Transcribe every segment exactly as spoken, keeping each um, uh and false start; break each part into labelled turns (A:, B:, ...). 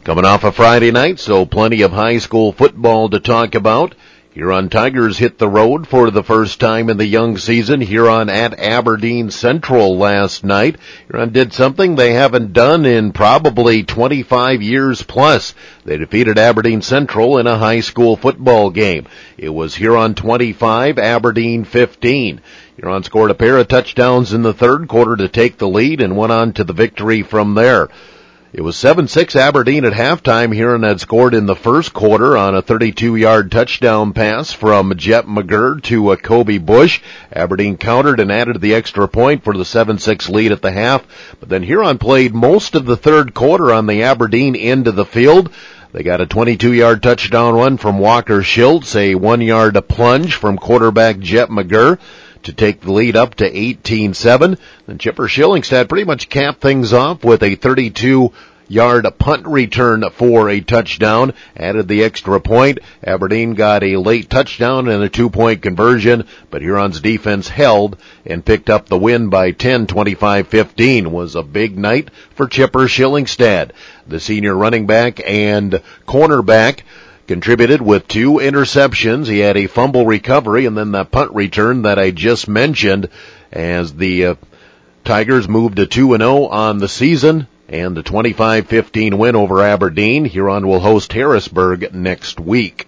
A: Coming off a Friday night, so plenty of high school football to talk about. Huron Tigers hit the road for the first time in the young season. Huron at Aberdeen Central last night. Huron did something they haven't done in probably twenty-five years plus. They defeated Aberdeen Central in a high school football game. It was Huron twenty-five, Aberdeen fifteen. Huron scored a pair of touchdowns in the third quarter to take the lead and went on to the victory from there. It was seven six Aberdeen at halftime. Huron had scored in the first quarter on a thirty-two-yard touchdown pass from Jet McGurr to uh, Kobe Bush. Aberdeen countered and added the extra point for the seven six lead at the half. But then Huron played most of the third quarter on the Aberdeen end of the field. They got a twenty-two-yard touchdown run from Walker Schultz, a one-yard plunge from quarterback Jet McGurr to take the lead up to eighteen seven. Then Chipper Schillingstad pretty much capped things off with a thirty-two-yard punt return for a touchdown, added the extra point. Aberdeen got a late touchdown and a two-point conversion, but Huron's defense held and picked up the win by ten, twenty-five fifteen. Was a big night for Chipper Schillingstad. The senior running back and cornerback contributed with two interceptions. He had a fumble recovery and then that punt return that I just mentioned as the uh, Tigers moved to two and oh on the season and the twenty-five fifteen win over Aberdeen. Huron will host Harrisburg next week.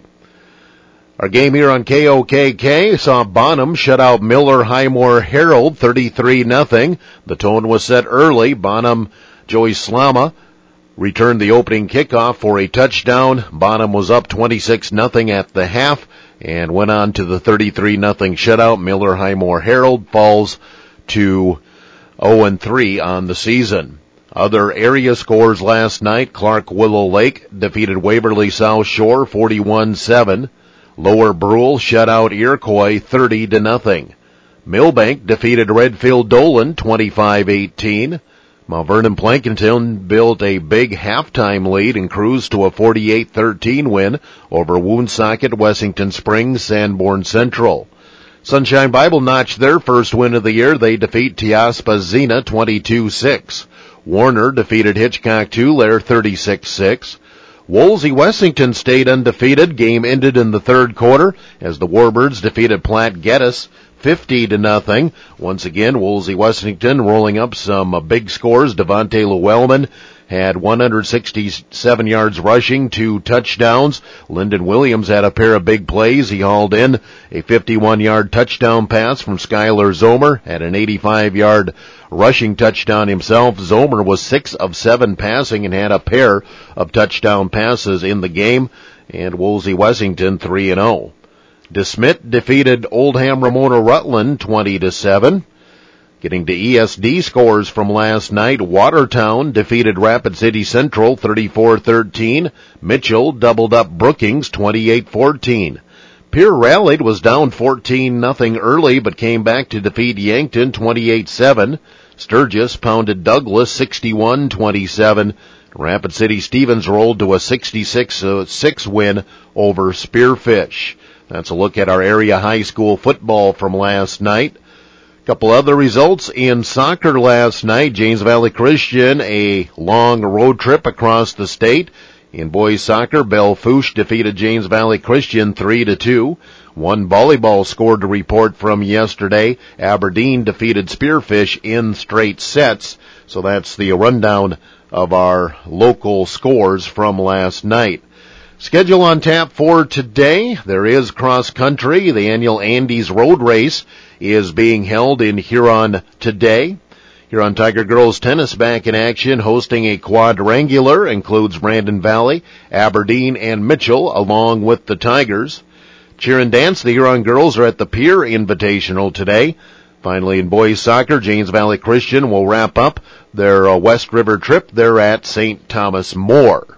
A: Our game here on K O K K saw Bonham shut out Miller Highmore Herald thirty-three nothing. The tone was set early. Bonham, Joey Slama returned the opening kickoff for a touchdown. Bonham was up twenty-six nothing at the half and went on to the thirty-three nothing shutout. Miller Highmore Herald falls to oh and three on the season. Other area scores last night: Clark Willow Lake defeated Waverly South Shore forty-one seven. Lower Brule shut out Iroquois thirty to nothing. Millbank defeated Redfield Dolan twenty-five eighteen. Mount Vernon Plankinton built a big halftime lead and cruised to a forty-eight thirteen win over Woonsocket, Wessington Springs, Sanborn Central. Sunshine Bible notched their first win of the year. They defeat Tiaspa Xena twenty-two six. Warner defeated Hitchcock Tulare thirty-six six. Woolsey Wessington stayed undefeated. Game ended in the third quarter as the Warbirds defeated Platte Geddes fifty to nothing. Once again, Woolsey Wessington rolling up some uh, big scores. Devontae Llewellyn had one hundred sixty-seven yards rushing, two touchdowns. Lyndon Williams had a pair of big plays. He hauled in a fifty-one-yard touchdown pass from Skylar Zomer, had an eighty-five-yard rushing touchdown himself. Zomer was six of seven passing and had a pair of touchdown passes in the game. And Woolsey Wessington three and oh. DeSmit defeated Oldham Ramona Rutland twenty to seven. Getting to E S D scores from last night: Watertown defeated Rapid City Central thirty-four thirteen. Mitchell doubled up Brookings twenty-eight fourteen. Pierre rallied, was down fourteen nothing early, but came back to defeat Yankton twenty-eight seven. Sturgis pounded Douglas sixty-one twenty-seven. Rapid City Stevens rolled to a sixty-six six win over Spearfish. That's a look at our area high school football from last night. A couple other results in soccer last night. James Valley Christian, a long road trip across the state. In boys soccer, Belle Fourche defeated James Valley Christian three to two. One volleyball score to report from yesterday. Aberdeen defeated Spearfish in straight sets. So that's the rundown of our local scores from last night. Schedule on tap for today. There is cross country. The annual Andes Road Race is being held in Huron today. Huron Tiger Girls Tennis back in action, hosting a quadrangular, includes Brandon Valley, Aberdeen, and Mitchell, along with the Tigers. Cheer and dance, the Huron girls are at the Pier Invitational today. Finally, in boys soccer, James Valley Christian will wrap up their uh, West River trip. They're at Saint Thomas More.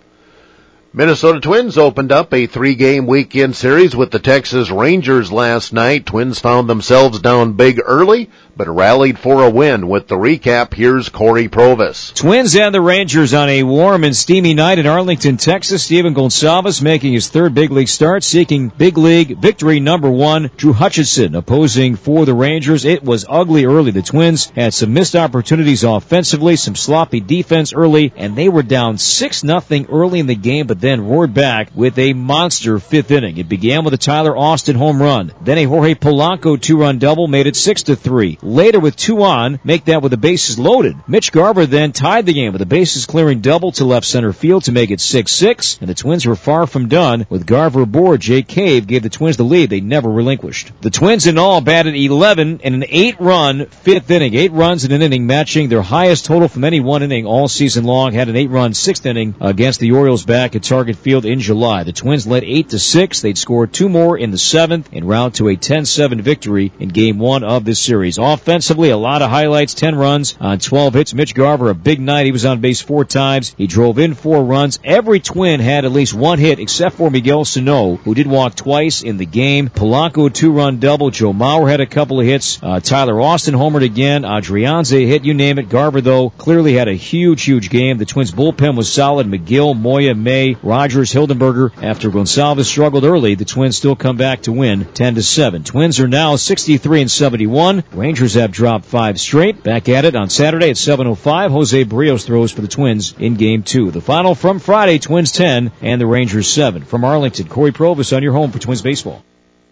A: Minnesota Twins opened up a three-game weekend series with the Texas Rangers last night. Twins found themselves down big early. but rallied for a win. With the recap, here's Corey Provis.
B: Twins and the Rangers on a warm and steamy night in Arlington, Texas. Steven Gonsalves making his third big league start, seeking big league victory number one. Drew Hutchison opposing for the Rangers. It was ugly early. The Twins had some missed opportunities offensively, some sloppy defense early, and they were down six nothing early in the game, but then roared back with a monster fifth inning. It began with a Tyler Austin home run. Then a Jorge Polanco two-run double made it six to three. Later with two on, make that with the bases loaded. Mitch Garver then tied the game with a bases-clearing double to left center field to make it six six, and the Twins were far from done. With Garver aboard, Jake Cave gave the Twins the lead they never relinquished. The Twins in all batted eleven in an eight-run fifth inning. Eight runs in an inning, matching their highest total from any one inning all season long. Had an eight-run sixth inning against the Orioles back at Target Field in July. The Twins led eight to six. They'd scored two more in the seventh en route to a ten seven victory in game one of this series. Offensively, a lot of highlights, ten runs on twelve hits. Mitch Garver, a big night. He was on base four times. He drove in four runs. Every Twin had at least one hit except for Miguel Sano, who did walk twice in the game. Polanco, a two-run double. Joe Mauer had a couple of hits. Uh, Tyler Austin homered again. Adrianza hit, you name it. Garver, though, clearly had a huge, huge game. The Twins' bullpen was solid. McGill, Moya, May, Rogers, Hildenberger. After Gonsalves struggled early, the Twins still come back to win ten to seven. Twins are now sixty-three and seventy-one. Rangers have dropped five straight. Back at it on Saturday at seven oh five. Jose Barrios throws for the Twins in game two. The final from Friday, Twins ten and the Rangers seven. From Arlington, Corey Provis on your home for Twins baseball.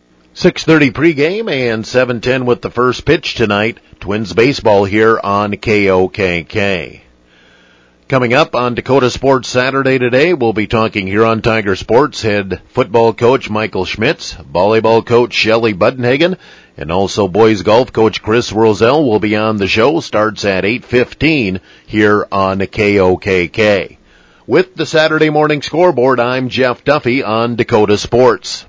A: six thirty pregame and seven ten with the first pitch tonight. Twins baseball here on K O K K. Coming up on Dakota Sports Saturday today, we'll be talking here on Tiger Sports head football coach Michael Schmitz, volleyball coach Shelly Budenhagen, and also boys golf coach Chris Roselle will be on the show. Starts at eight fifteen here on K O K K. With the Saturday morning scoreboard, I'm Jeff Duffy on Dakota Sports.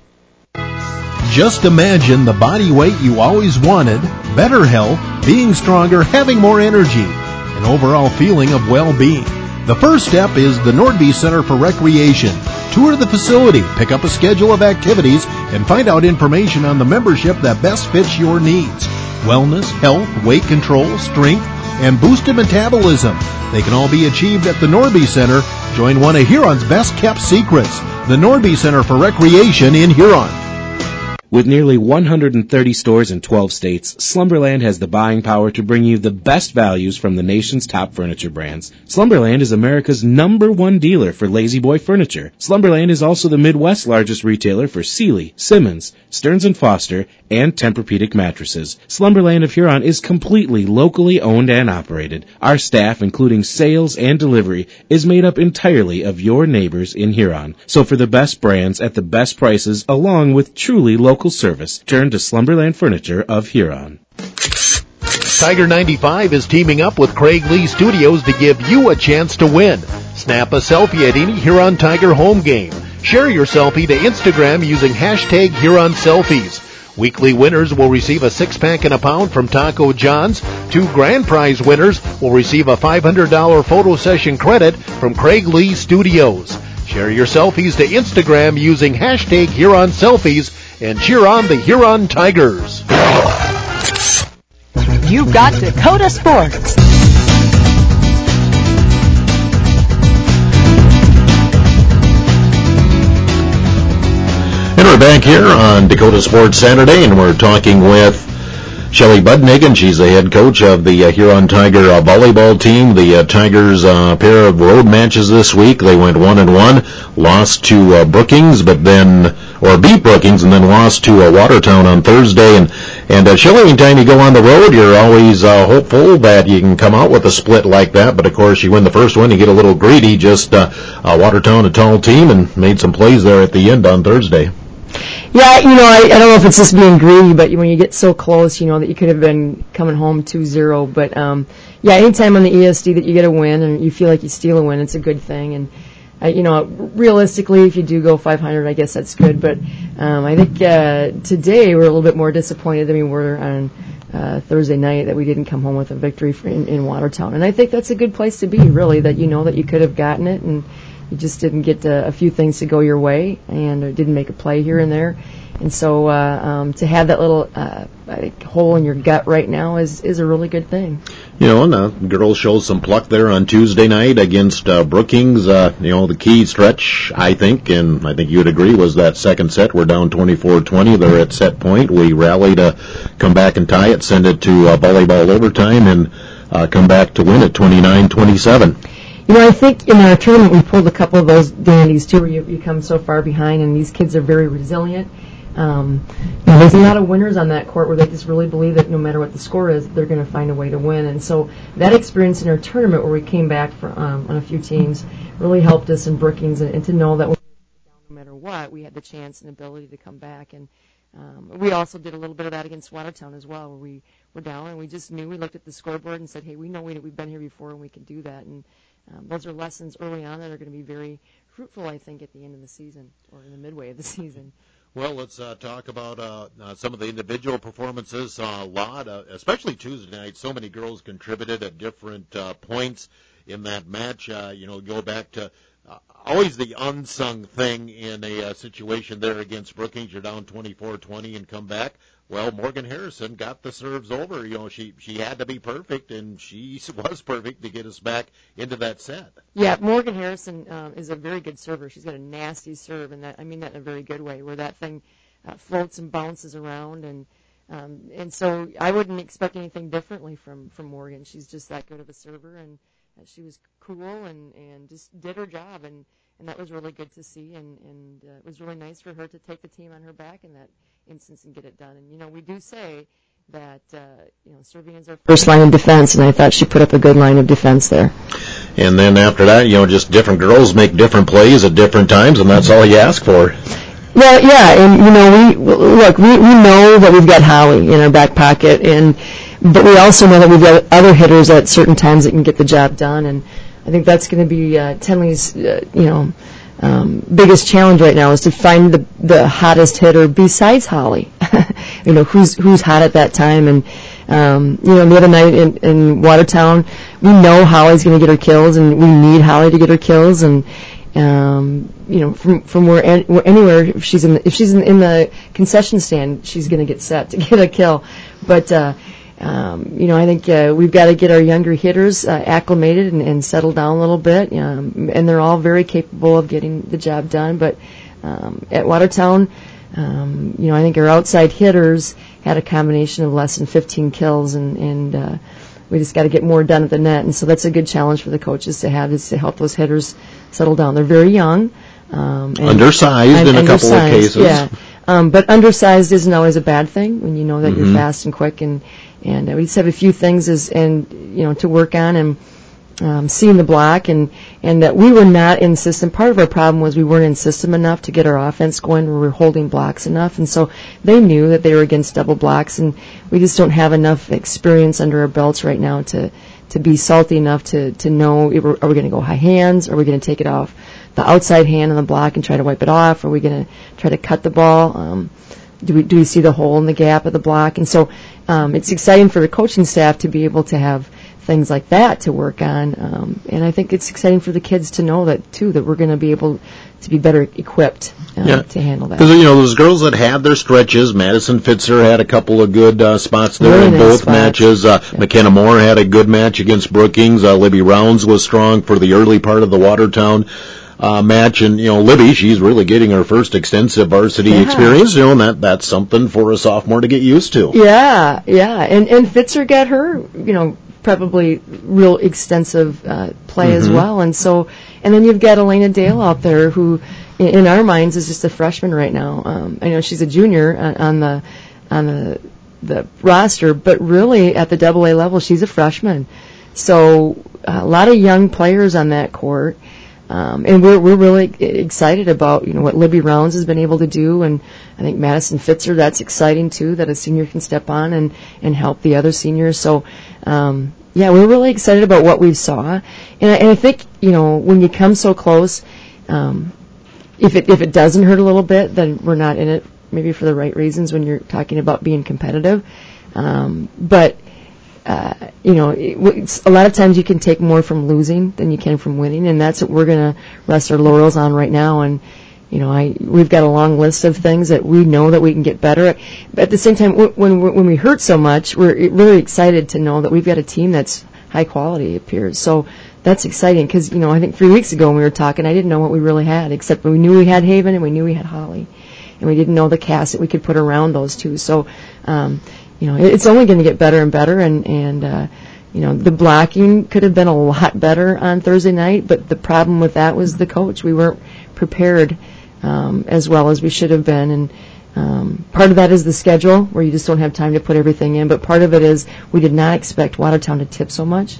C: Just imagine the body weight you always wanted, better health, being stronger, having more energy, an overall feeling of well-being. The first step is the Nordby Center for Recreation. Tour the facility, pick up a schedule of activities, and find out information on the membership that best fits your needs. Wellness, health, weight control, strength, and boosted metabolism. They can all be achieved at the Nordby Center. Join one of Huron's best-kept secrets, the Nordby Center for Recreation in Huron.
D: With nearly one hundred thirty stores in twelve states, Slumberland has the buying power to bring you the best values from the nation's top furniture brands. Slumberland is America's number one dealer for Lazy Boy furniture. Slumberland is also the Midwest's largest retailer for Sealy, Simmons, Stearns and Foster, and Tempur-Pedic mattresses. Slumberland of Huron is completely locally owned and operated. Our staff, including sales and delivery, is made up entirely of your neighbors in Huron. So for the best brands at the best prices, along with truly local service, turn to Slumberland Furniture of Huron.
A: Tiger ninety-five is teaming up with Craig Lee Studios to give you a chance to win. Snap a selfie at any Huron Tiger home game. Share your selfie to Instagram using hashtag Huron Selfies. Weekly winners will receive a six-pack and a pound from Taco John's. Two grand prize winners will receive a five hundred dollars photo session credit from Craig Lee Studios. Share your selfies to Instagram using hashtag Huron Selfies and cheer on the Huron Tigers.
E: You've got Dakota Sports.
A: And we're back here on Dakota Sports Saturday, and we're talking with Shelly Budenhagen. She's the head coach of the uh, Huron Tiger uh, volleyball team. The uh, Tigers, a uh, pair of road matches this week. They went one and one, lost to uh, Brookings, but then, or beat Brookings, and then lost to uh, Watertown on Thursday. And and uh, Shelly, anytime you go on the road, you're always uh, hopeful that you can come out with a split like that. But of course, you win the first one, you get a little greedy. Just uh, uh, Watertown, a tall team, and made some plays there at the end on Thursday.
F: Yeah, you know, I, I don't know if it's just being greedy, but when you get so close, you know, that you could have been coming home two zero. But, um, yeah, anytime on the E S D that you get a win and you feel like you steal a win, it's a good thing. And, uh, you know, realistically, if you do go five hundred, I guess that's good. But um, I think uh, today we're a little bit more disappointed than we were on uh, Thursday night that we didn't come home with a victory for in, in Watertown. And I think that's a good place to be, really, that you know that you could have gotten it. And you just didn't get a, a few things to go your way, and or didn't make a play here and there. And so uh, um, to have that little uh, I think hole in your gut right now is, is a really good thing.
A: You know, and the girls showed some pluck there on Tuesday night against uh, Brookings. Uh, you know, the key stretch, I think, and I think you would agree, was that second set. We're down twenty-four twenty. They're at set point. We rally to come back and tie it, send it to uh, volleyball overtime, and uh, come back to win it twenty-nine twenty-seven.
F: You know, I think in our tournament we pulled a couple of those dandies, too, where you, you come so far behind, and these kids are very resilient. Um, you know, there's a lot of winners on that court where they just really believe that no matter what the score is, they're going to find a way to win. And so that experience in our tournament where we came back for, um, on a few teams really helped us in Brookings, and, and to know that no matter what, we had the chance and ability to come back. And um, we also did a little bit of that against Watertown as well, where we were down and we just knew, we looked at the scoreboard and said, hey, we know we, we've been here before and we can do that. And um, those are lessons early on that are going to be very fruitful, I think, at the end of the season or in the midway of the season.
A: Well, let's uh, talk about uh, uh, some of the individual performances. Uh, a lot, uh, especially Tuesday night. So many girls contributed at different uh, points in that match. Uh, you know, go back to uh, always the unsung thing in a uh, situation there against Brookings. You're down twenty-four twenty and come back. Well, Morgan Harrison got the serves over. You know, she she had to be perfect, and she was perfect to get us back into that set.
F: Yeah, Morgan Harrison um, is a very good server. She's got a nasty serve, and that I mean that in a very good way, where that thing uh, floats and bounces around, and um, and so I wouldn't expect anything differently from, from Morgan. She's just that good of a server, and uh, she was cool and, and just did her job, and, and that was really good to see, and, and uh, it was really nice for her to take the team on her back in that instance and get it done. And, you know, we do say that, uh, you know, serving is our first line of defense, and I thought she put up a good line of defense there.
A: And then after that, you know, just different girls make different plays at different times, and that's all you ask for.
F: Well, yeah, and, you know, we, look, we, we know that we've got Holly in our back pocket, and, but we also know that we've got other hitters at certain times that can get the job done, and I think that's going to be, uh, Tenley's, uh, you know, Um, biggest challenge right now is to find the the hottest hitter besides Holly. you know, who's who's hot at that time. And um, you know, the other night in, in Watertown, we know Holly's going to get her kills, and we need Holly to get her kills. And um, you know, from from where, an, where anywhere if she's in if she's in, in the concession stand, she's going to get set to get a kill. But uh, Um, you know, I think uh, we've got to get our younger hitters uh, acclimated and, and settle down a little bit. Um, and they're all very capable of getting the job done. But um, at Watertown, um, you know, I think our outside hitters had a combination of less than fifteen kills, and, and uh, we just got to get more done at the net. And so that's a good challenge for the coaches to have, is to help those hitters settle down. They're very young. Um, and,
A: undersized
F: and,
A: in a
F: undersized,
A: couple of cases.
F: Yeah. Um, but undersized isn't always a bad thing when you know that
A: mm-hmm.
F: you're fast and quick. And, and uh, we just have a few things as, and, you know, to work on, and um, seeing the block, and, and that we were not in system. Part of our problem was we weren't in system enough to get our offense going. We were holding blocks enough. And so they knew that they were against double blocks, and we just don't have enough experience under our belts right now to, to be salty enough to, to know, are we going to go high hands? Are we going to take it off the outside hand on the block and try to wipe it off? Are we going to try to cut the ball? Um, do we do we see the hole in the gap of the block? And so um, it's exciting for the coaching staff to be able to have things like that to work on. Um, and I think it's exciting for the kids to know that, too, that we're going to be able to be better equipped uh,
A: yeah.
F: to handle that.
A: Because, you know, those girls that had their stretches, Madison Fitzer had a couple of good uh, spots there
F: really
A: in
F: nice
A: both
F: spots.
A: matches. Uh,
F: yeah.
A: McKenna Moore had a good match against Brookings. Uh, Libby Rounds was strong for the early part of the Watertown Uh, match. And, you know, Libby, she's really getting her first extensive varsity
F: yeah.
A: experience, you know, and that, that's something for a sophomore to get used to.
F: Yeah, yeah. And, and Fitzer got her, you know, probably real extensive uh, play mm-hmm. as well. And so, and then you've got Elena Dale out there who, in, in our minds, is just a freshman right now. Um, I know she's a junior on, on the on the the roster, but really at the double A level, she's a freshman. So a lot of young players on that court. Um, and we're we're really excited about, you know, what Libby Rounds has been able to do, and I think Madison Fitzer, that's exciting too, that a senior can step on and, and help the other seniors. So um, yeah, we're really excited about what we saw, and I, and I think, you know, when you come so close, um, if it if it doesn't hurt a little bit, then we're not in it maybe for the right reasons when you're talking about being competitive. Um, but uh, you know, it, it's, a lot of times you can take more from losing than you can from winning, and that's what we're going to rest our laurels on right now. And you know, I we've got a long list of things that we know that we can get better at. But at the same time, when when we hurt so much, we're really excited to know that we've got a team that's high quality, it appears. So that's exciting because, you know, I think three weeks ago when we were talking, I didn't know what we really had, except we knew we had Haven and we knew we had Holly. And we didn't know the cast that we could put around those two. So, um, you know, it's only going to get better and better. And, and uh, you know, the blocking could have been a lot better on Thursday night, but the problem with that was the coach. We weren't prepared um, as well as we should have been. And um, part of that is the schedule, where you just don't have time to put everything in. But part of it is we did not expect Watertown to tip so much.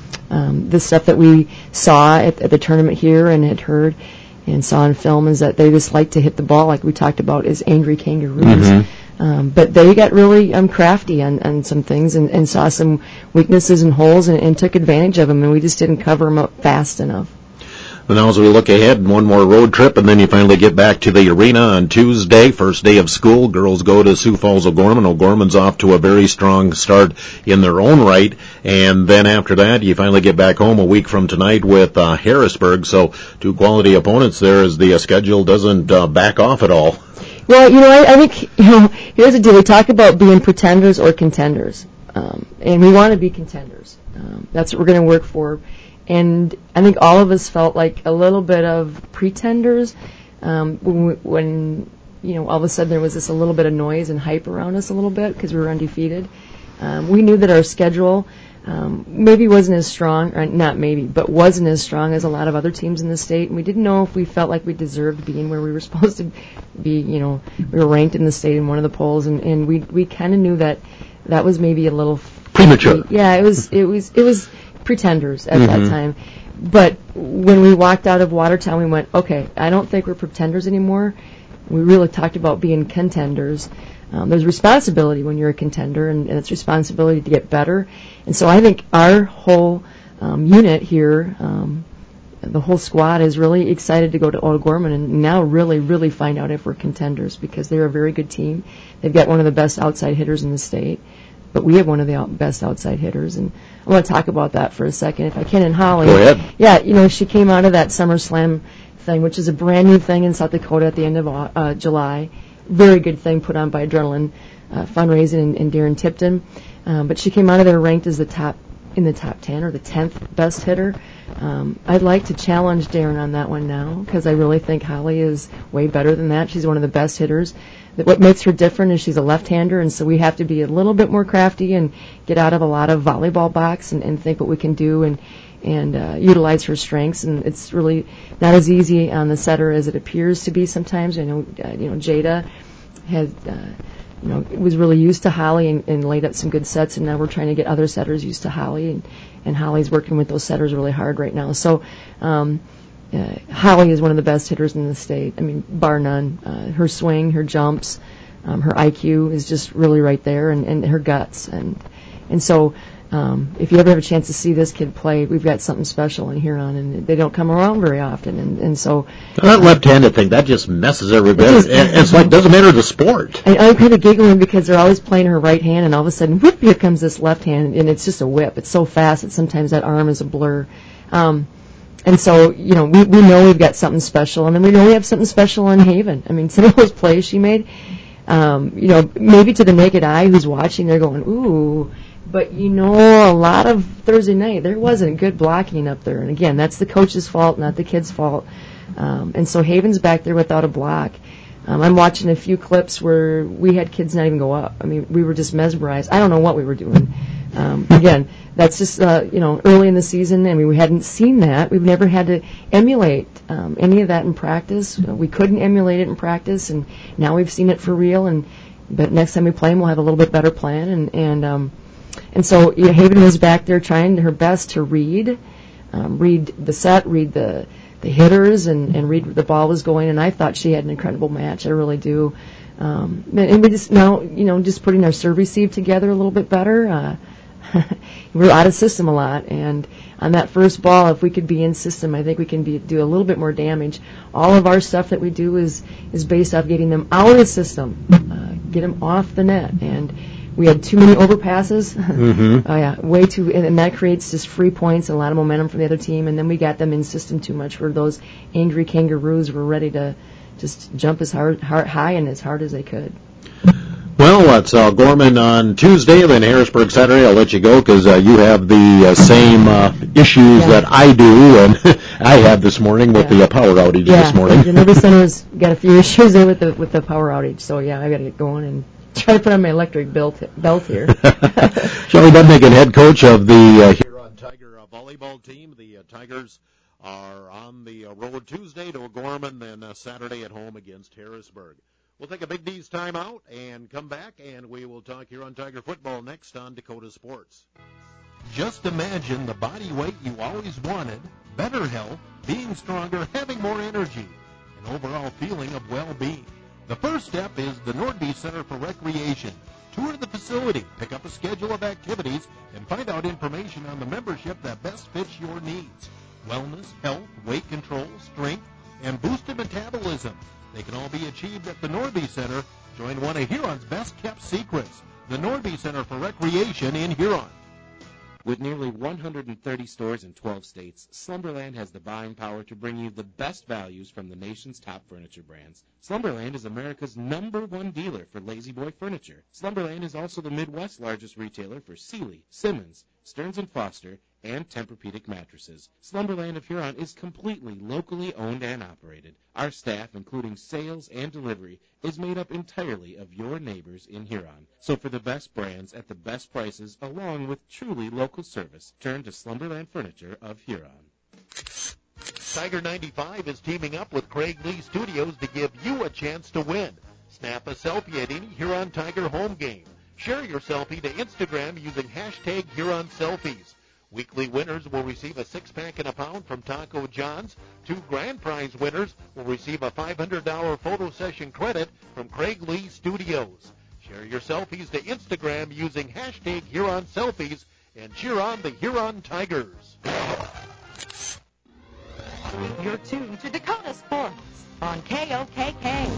F: Um, the stuff that we saw at, at the tournament here and had heard and saw in film is that they just like to hit the ball, like we talked about, as angry kangaroos. Mm-hmm. Um, but they got really um, crafty on, on some things and, and saw some weaknesses and holes and, and took advantage of them, and we just didn't cover them up fast enough.
A: And now as we look ahead, one more road trip, and then you finally get back to the arena on Tuesday, first day of school. Girls go to Sioux Falls O'Gorman. O'Gorman's off to a very strong start in their own right. And then after that, you finally get back home a week from tonight with uh, Harrisburg. So two quality opponents there as the uh, schedule doesn't uh, back off at all.
F: Well, you know, I, I think, you know, here's the deal. We talk about being pretenders or contenders. Um, and we want to be contenders. Um, that's what we're going to work for. And I think all of us felt like a little bit of pretenders um, when, when, you know, all of a sudden there was this a little bit of noise and hype around us a little bit because we were undefeated. Um, we knew that our schedule um, maybe wasn't as strong, or not maybe, but wasn't as strong as a lot of other teams in the state. And we didn't know if we felt like we deserved being where we were supposed to be. You know, we were ranked in the state in one of the polls, and, and we we kind of knew that that was maybe a little
A: premature.
F: Yeah, it was it was it was. pretenders at mm-hmm. that time. But when we walked out of Watertown, we went, okay, I don't think we're pretenders anymore. We really talked about being contenders. Um, there's responsibility when you're a contender, and, and it's responsibility to get better. And so I think our whole um, unit here, um, the whole squad, is really excited to go to O'Gorman and now really, really find out if we're contenders, because they're a very good team. They've got one of the best outside hitters in the state. But we have one of the out- best outside hitters, and I want to talk about that for a second, if I can. And Holly,
A: go ahead.
F: Yeah, you know, she came out of that Summer Slam thing, which is a brand new thing in South Dakota at the end of uh, July. Very good thing put on by Adrenaline uh, Fundraising and, and Darren Tipton. Um, but she came out of there ranked as the top in the top ten or the tenth best hitter. Um, I'd like to challenge Darren on that one now, because I really think Holly is way better than that. She's one of the best hitters. What makes her different is she's a left-hander, and so we have to be a little bit more crafty and get out of a lot of volleyball box and, and think what we can do and and uh, utilize her strengths. And it's really not as easy on the setter as it appears to be sometimes. I know, uh, you know, Jada had, uh, you know, was really used to Holly and, and laid up some good sets, and now we're trying to get other setters used to Holly, and, and Holly's working with those setters really hard right now. So. Um, Uh, Holly is one of the best hitters in the state. I mean, bar none. Uh, her swing, her jumps, um, her I Q is just really right there, and, and her guts. And and so um, if you ever have a chance to see this kid play, we've got something special in Huron, and they don't come around very often. And, and so
A: that uh, left-handed thing, that just messes everybody. It just, and it's like, doesn't matter the sport.
F: I, I'm kind of giggling because they're always playing her right hand, and all of a sudden, whoop, here comes this left hand, and it's just a whip. It's so fast that sometimes that arm is a blur. Um, And so, you know, we, we know we've got something special, and then we know we have something special in Haven. I mean, some of those plays she made, um, you know, maybe to the naked eye who's watching, they're going, ooh. But, you know, a lot of Thursday night, there wasn't good blocking up there. And, again, that's the coach's fault, not the kid's fault. Um, and so Haven's back there without a block. Um, I'm watching a few clips where we had kids not even go up. I mean, we were just mesmerized. I don't know what we were doing. Um, again, that's just, uh, you know, early in the season. I mean, we hadn't seen that. We've never had to emulate um, any of that in practice. We couldn't emulate it in practice, and now we've seen it for real. And but next time we play them, we'll have a little bit better plan. And and um, and so you know, Haven was back there trying her best to read, um, read the set, read the the hitters, and, and read where the ball was going. And I thought she had an incredible match. I really do. Um, and we just now, you know, just putting our serve receive together a little bit better. Uh, we were out of system a lot, and on that first ball, if we could be in system, I think we can be, do a little bit more damage. All of our stuff that we do is is based off getting them out of the system, uh, get them off the net, and we had too many overpasses.
C: Mm-hmm.
F: Oh yeah, way too, and, and that creates just free points and a lot of momentum for the other team. And then we got them in system too much, where those angry kangaroos were ready to just jump as hard, hard high and as hard as they could.
C: Well, it's uh, Gorman on Tuesday, then Harrisburg Saturday. I'll let you go because uh, you have the uh, same uh, issues
F: Yeah.
C: that I do, and I had this morning with
F: Yeah.
C: the uh, power outage
F: Yeah,
C: this morning.
F: the Nervy Center's got a few issues there with the with the power outage. So yeah, I got to get going and try to put on my electric belt belt here.
C: Shelley Budnick, head coach of the uh, Huron Tiger uh, volleyball team. The uh, Tigers are on the uh, road Tuesday to Gorman, then uh, Saturday at home against Harrisburg. We'll take a Big D's timeout and come back, and we will talk here on Tiger Football next on Dakota Sports. Just imagine the body weight you always wanted, better health, being stronger, having more energy, an overall feeling of well-being. The first step is the Nordby Center for Recreation. Tour the facility, pick up a schedule of activities, and find out information on the membership that best fits your needs. Wellness, health, weight control, strength, and boosted metabolism. They can all be achieved at the Nordby Center. Join one of Huron's best-kept secrets, the Nordby Center for Recreation in Huron.
D: With nearly one hundred thirty stores in twelve states, Slumberland has the buying power to bring you the best values from the nation's top furniture brands. Slumberland is America's number one dealer for Lazy Boy furniture. Slumberland is also the Midwest's largest retailer for Sealy, Simmons, Stearns and Foster, and Tempur-Pedic mattresses. Slumberland of Huron is completely locally owned and operated. Our staff, including sales and delivery, is made up entirely of your neighbors in Huron. So for the best brands at the best prices, along with truly local service, turn to Slumberland Furniture of Huron.
A: Tiger ninety-five is teaming up with Craig Lee Studios to give you a chance to win. Snap a selfie at any Huron Tiger home game. Share your selfie to Instagram using hashtag Huron Selfies. Weekly winners will receive a six-pack and a pound from Taco John's. Two grand prize winners will receive a five hundred dollars photo session credit from Craig Lee Studios. Share your selfies to Instagram using hashtag Huron Selfies and cheer on the Huron Tigers.
E: You're tuned to Dakota Sports on K O K K.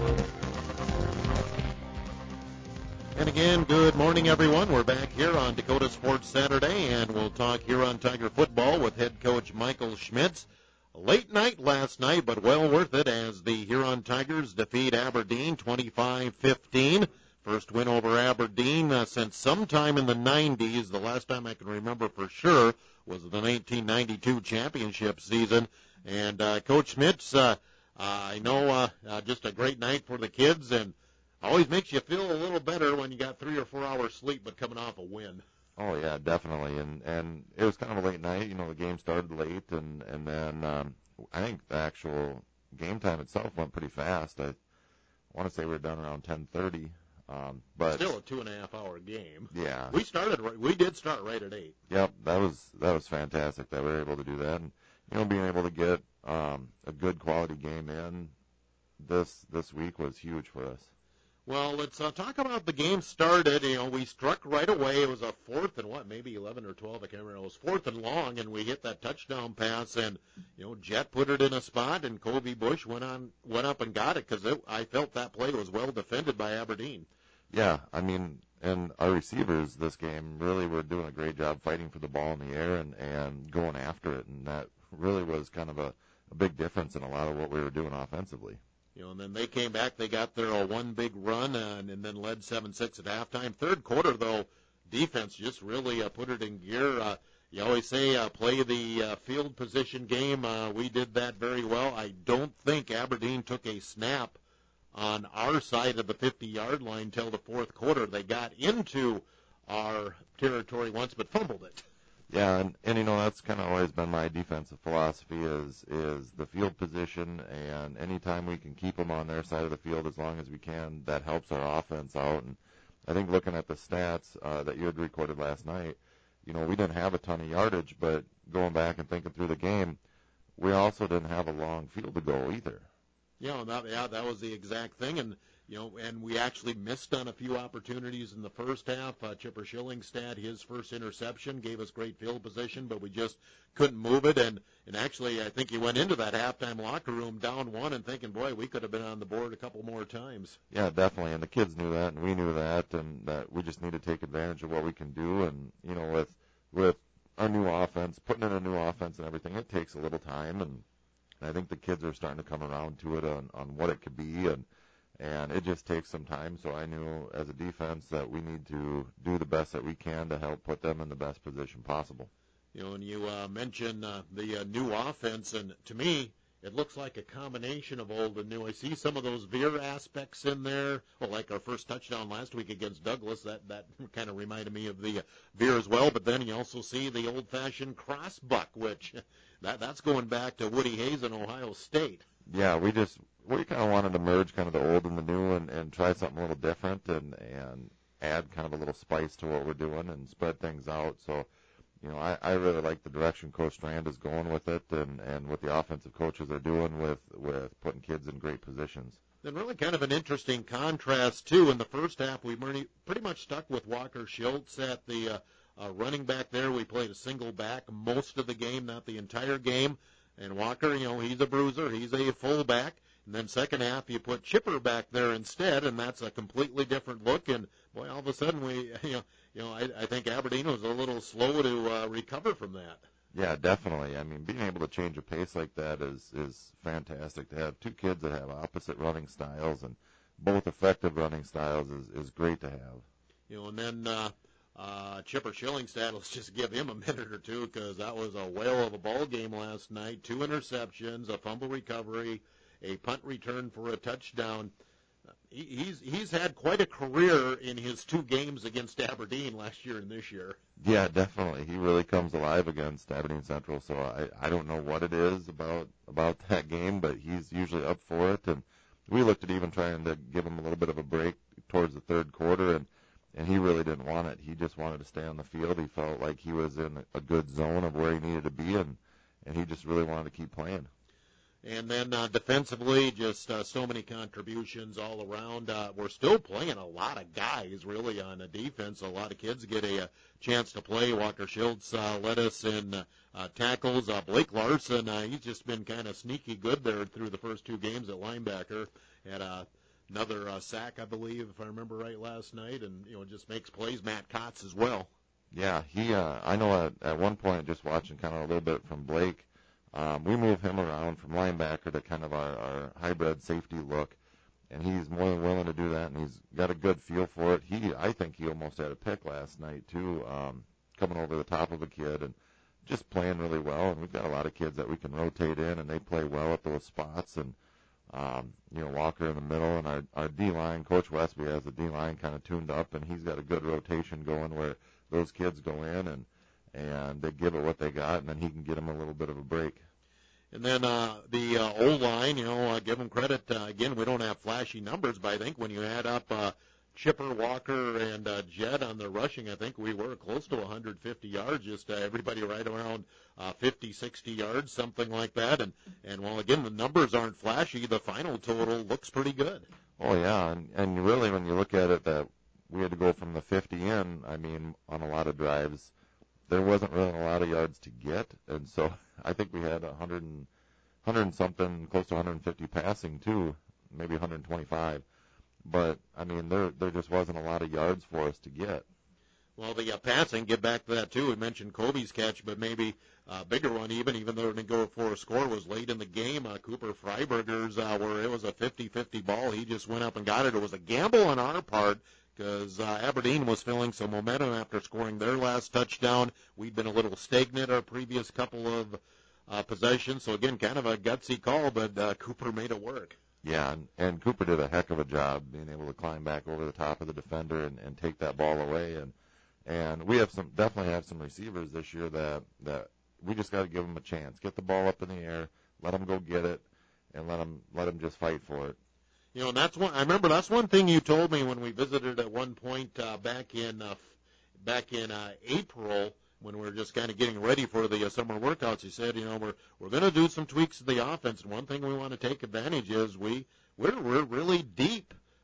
A: And again, good morning, everyone. We're back here on Dakota Sports Saturday, and we'll talk Huron Tiger football with head coach Michael Schmitz. A late night last night, but well worth it as the Huron Tigers defeat Aberdeen twenty-five fifteen. First win over Aberdeen uh, since sometime in the nineties. The last time I can remember for sure was the nineteen ninety-two championship season. And uh, Coach Schmitz, uh, uh, I know uh, uh, just a great night for the kids, and always makes you feel a little better when you got three or four hours sleep, but coming off a win.
G: Oh yeah, definitely, and and it was kind of a late night. You know, the game started late, and and then um, I think the actual game time itself went pretty fast. I want to say we were done around ten thirty, um, but
A: Still a two and a half hour game.
G: Yeah,
A: we started. Right, we did start right at eight.
G: Yep, that was that was fantastic that we were able to do that, and you know, being able to get um, a good quality game in this this week was huge for us.
A: Well, let's uh, talk about the game started. You know, we struck right away. It was a fourth and what, maybe eleven or twelve. I can't remember. It was fourth and long, and we hit that touchdown pass. And you know, Jet put it in a spot, and Kobe Bush went on, went up and got it because I felt that play was well defended by Aberdeen.
G: Yeah, I mean, and our receivers this game really were doing a great job fighting for the ball in the air and and going after it, and that really was kind of a, a big difference in a lot of what we were doing offensively.
A: You know, and then they came back. They got their uh, one big run and, and then led seven six at halftime. Third quarter, though, defense just really uh, put it in gear. Uh, you always say uh, play the uh, field position game. Uh, we did that very well. I don't think Aberdeen took a snap on our side of the fifty-yard line till the fourth quarter. They got into our territory once but fumbled it.
G: Yeah, and, and you know, that's kind of always been my defensive philosophy is is the field position, and anytime we can keep them on their side of the field as long as we can, that helps our offense out. And I think looking at the stats uh, that you had recorded last night, you know, we didn't have a ton of yardage, but going back and thinking through the game, we also didn't have a long field to go either.
A: Yeah, that, yeah, that was the exact thing. And
H: You know, and we actually missed on a few opportunities in the first half. Uh, Chipper Schillingstad, his first interception, gave us great field position, but we just couldn't move it. And, and actually, I think he went into that halftime locker room down one and thinking, boy, we could have been on the board a couple more times.
G: Yeah, definitely. And the kids knew that, and we knew that, and that we just need to take advantage of what we can do. And, you know, with with our new offense, putting in a new offense and everything, it takes a little time. And, and I think the kids are starting to come around to it on, on what it could be. And, And it just takes some time, so I knew as a defense that we need to do the best that we can to help put them in the best position possible.
H: You know, and you uh, mentioned uh, the uh, new offense, and to me, it looks like a combination of old and new. I see some of those veer aspects in there. Well, like our first touchdown last week against Douglas, that that kind of reminded me of the uh, veer as well. But then you also see the old-fashioned cross buck, which that that's going back to Woody Hayes in Ohio State.
G: Yeah, we just we kind of wanted to merge kind of the old and the new and, and try something a little different and and add kind of a little spice to what we're doing and spread things out. So, you know, I, I really like the direction Coach Strand is going with it and, and what the offensive coaches are doing with, with putting kids in great positions.
H: Then really kind of an interesting contrast, too. In the first half, we pretty much stuck with Walker Schultz at the uh, uh, running back there. We played a single back most of the game, not the entire game. And Walker, you know, he's a bruiser. He's a fullback. And then second half, you put Chipper back there instead, and that's a completely different look. And, boy, all of a sudden, we, you know, you know I, I think Aberdeen was a little slow to uh, recover from that.
G: Yeah, definitely. I mean, being able to change a pace like that is, is fantastic. To have two kids that have opposite running styles and both effective running styles is, is great to have.
H: You know, and then uh, uh, Chipper Schillingstad, let's just give him a minute or two because that was a whale of a ball game last night. Two interceptions, a fumble recovery, a punt return for a touchdown. He, he's he's had quite a career in his two games against Aberdeen last year and this year.
G: Yeah, definitely. He really comes alive against Aberdeen Central. So I, I don't know what it is about about that game, but he's usually up for it. And we looked at even trying to give him a little bit of a break towards the third quarter, and and he really didn't want it. He just wanted to stay on the field. He felt like he was in a good zone of where he needed to be, and and he just really wanted to keep playing.
H: And then uh, defensively, just uh, so many contributions all around. Uh, we're still playing a lot of guys, really, on the defense. A lot of kids get a, a chance to play. Walker Schultz uh, led us in uh, uh, tackles. Uh, Blake Larson, uh, he's just been kind of sneaky good there through the first two games at linebacker. Had uh, another uh, sack, I believe, if I remember right, last night, and you know just makes plays. Matt Kotz as well.
G: Yeah, he. Uh, I know at, at one point, just watching kind of a little bit from Blake. Um, we move him around from linebacker to kind of our, our hybrid safety look, and he's more than willing to do that, and he's got a good feel for it. He, I think he almost had a pick last night, too, um, coming over the top of a kid and just playing really well. And we've got a lot of kids that we can rotate in, and they play well at those spots. And, um, you know, Walker in the middle, and our, our D-line, Coach Westby has the D-line kind of tuned up, and he's got a good rotation going where those kids go in and and they give it what they got, and then he can get them a little bit of a break.
H: And then uh, the uh, O-line, you know, uh, give them credit. Uh, again, we don't have flashy numbers, but I think when you add up uh, Chipper, Walker, and uh, Jed on the rushing, I think we were close to one hundred fifty yards, just uh, everybody right around uh, fifty, sixty yards, something like that. And, and while, again, the numbers aren't flashy, the final total looks pretty good.
G: Oh, yeah, and, and really when you look at it, that we had to go from the fifty in, I mean, on a lot of drives, there wasn't really a lot of yards to get, and so I think we had one hundred and, one hundred and something, close to one hundred fifty passing too, maybe one hundred twenty-five. But I mean, there there just wasn't a lot of yards for us to get.
H: Well, the uh, passing, get back to that too. We mentioned Kobe's catch, but maybe a uh, bigger one even, even though it didn't go for a score, was late in the game. Uh, Cooper Freiberger's, uh, where it was a fifty-fifty ball, he just went up and got it. It was a gamble on our part, because uh, Aberdeen was feeling some momentum after scoring their last touchdown. We'd been a little stagnant our previous couple of uh, possessions, so again, kind of a gutsy call, but uh, Cooper made it work.
G: Yeah, and, and Cooper did a heck of a job being able to climb back over the top of the defender and, and take that ball away. And and we have some definitely have some receivers this year that that we just got to give them a chance, get the ball up in the air, let them go get it, and let them let them just fight for it.
H: You know, and that's one. I remember that's one thing you told me when we visited at one point uh, back in uh, back in uh, April when we were just kind of getting ready for the uh, summer workouts. You said, you know, we're we're going to do some tweaks to the offense, and one thing we want to take advantage is we we're we're really deep,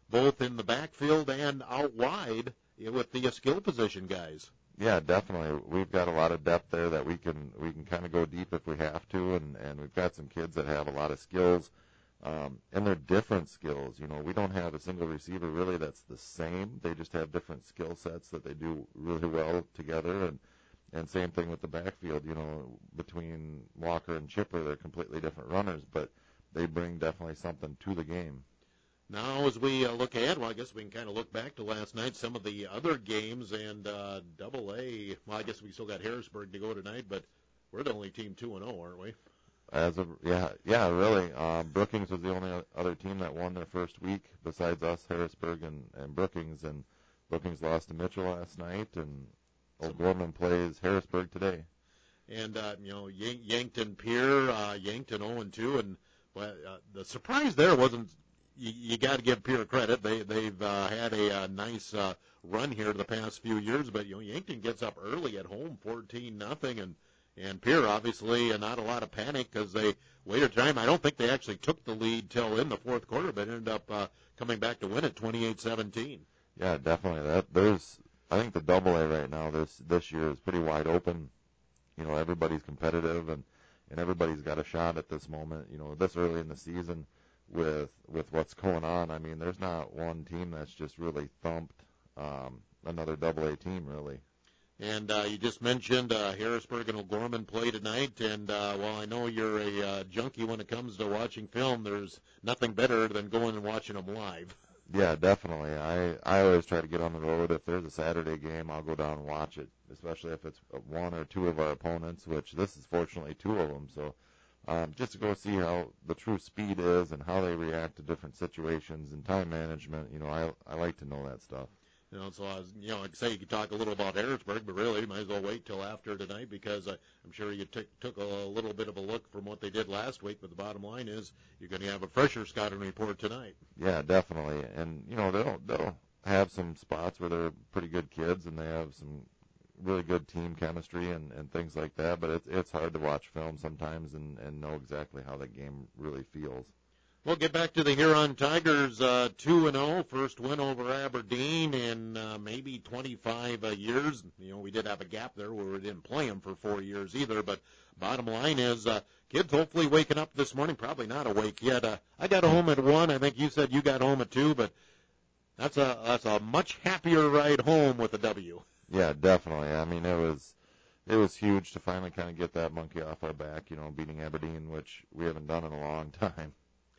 H: both in the backfield and out wide with the skill position guys.
G: Yeah, definitely. We've got a lot of depth there that we can we can kind of go deep if we have to, and, and we've got some kids that have a lot of skills, um, and they're different skills. You know, we don't have a single receiver really that's the same. They just have different skill sets that they do really well together, and and same thing with the backfield. You know, between Walker and Chipper, they're completely different runners, but they bring definitely something to the game.
H: Now, as we uh, look ahead, well, I guess we can kind of look back to last night, some of the other games, and uh, Double A. Well, I guess we still got Harrisburg to go tonight, but we're the only team two and zero, aren't we?
G: As of yeah, yeah, really. Um, Brookings was the only other team that won their first week besides us, Harrisburg and, and Brookings, and Brookings lost to Mitchell last night, and O'Gorman plays Harrisburg today.
H: And uh, you know, Yan- Yankton Pier, uh, Yankton zero and two, and well, uh, the surprise there wasn't. You, you got to give Pierre credit. They, they've uh, had a, a nice uh, run here the past few years, but you know Yankton gets up early at home, fourteen nothing, and and Pierre obviously uh, not a lot of panic because they waited time. I don't think they actually took the lead till in the fourth quarter, but ended up uh, coming back to win it twenty-eight seventeen.
G: Yeah, definitely. That there's I think the Double A right now this this year is pretty wide open. You know, everybody's competitive and and everybody's got a shot at this moment. You know, this early in the season. With with what's going on, I mean, there's not one team that's just really thumped um, another Double A team, really.
H: And uh, you just mentioned uh, Harrisburg and O'Gorman play tonight, and uh, while I know you're a uh, junkie when it comes to watching film, there's nothing better than going and watching them live.
G: Yeah, definitely. I I always try to get on the road. If there's a Saturday game, I'll go down and watch it, especially if it's one or two of our opponents, which this is fortunately two of them, so... Um, just to go see how the true speed is and how they react to different situations and time management. You know, I I like to know that stuff.
H: You know, so I was, you know, I'd say you could talk a little about Harrisburg, but really you might as well wait till after tonight because uh, I'm sure you t- took a little bit of a look from what they did last week. But the bottom line is you're going to have a fresher scouting report tonight.
G: Yeah, definitely. And you know, they'll they'll have some spots where they're pretty good kids and they have some really good team chemistry and, and things like that, but it's it's hard to watch film sometimes and, and know exactly how that game really feels.
H: We'll get back to the Huron Tigers, uh, two and oh, first win over Aberdeen in uh, maybe twenty-five uh, years. You know, we did have a gap there where we didn't play them for four years either, but bottom line is uh, kids hopefully waking up this morning, probably not awake yet. Uh, I got home at one. I think you said you got home at two, but that's a that's a much happier ride home with a W.
G: Yeah, definitely. I mean, it was it was huge to finally kind of get that monkey off our back, you know, beating Aberdeen, which we haven't done in a long time.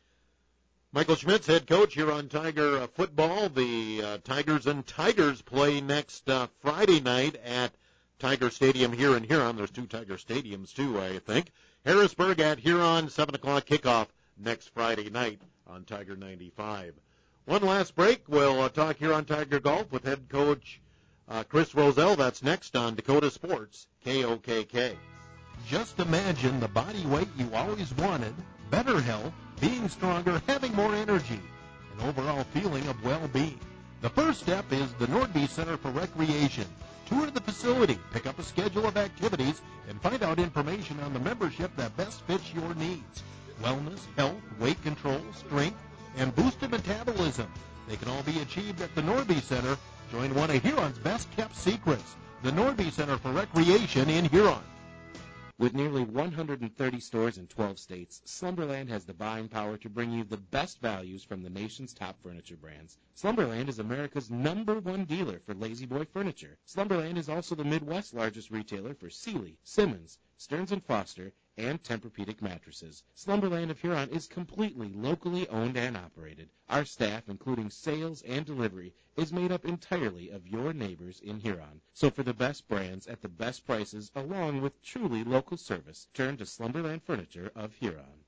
H: Michael Schmitz, head coach here on Tiger uh, football. The uh, Tigers and Tigers play next uh, Friday night at Tiger Stadium here in Huron. There's two Tiger Stadiums, too, I think. Harrisburg at Huron, seven o'clock kickoff next Friday night on Tiger ninety-five. One last break. We'll uh, talk here on Tiger Golf with head coach Uh, Chris Roselle. That's next on Dakota Sports, K O K K.
C: Just imagine the body weight you always wanted, better health, being stronger, having more energy, an overall feeling of well-being. The first step is the Nordby Center for Recreation. Tour the facility, pick up a schedule of activities, and find out information on the membership that best fits your needs. Wellness, health, weight control, strength, and boosted metabolism. They can all be achieved at the Nordby Center. Join one of Huron's best-kept secrets, the Nordby Center for Recreation in Huron.
D: With nearly one hundred thirty stores in twelve states, Slumberland has the buying power to bring you the best values from the nation's top furniture brands. Slumberland is America's number one dealer for Lazy Boy furniture. Slumberland is also the Midwest's largest retailer for Sealy, Simmons, Stearns and Foster, and Tempur-Pedic mattresses. Slumberland of Huron is completely locally owned and operated. Our staff, including sales and delivery, is made up entirely of your neighbors in Huron. So for the best brands at the best prices, along with truly local service, turn to Slumberland Furniture of Huron.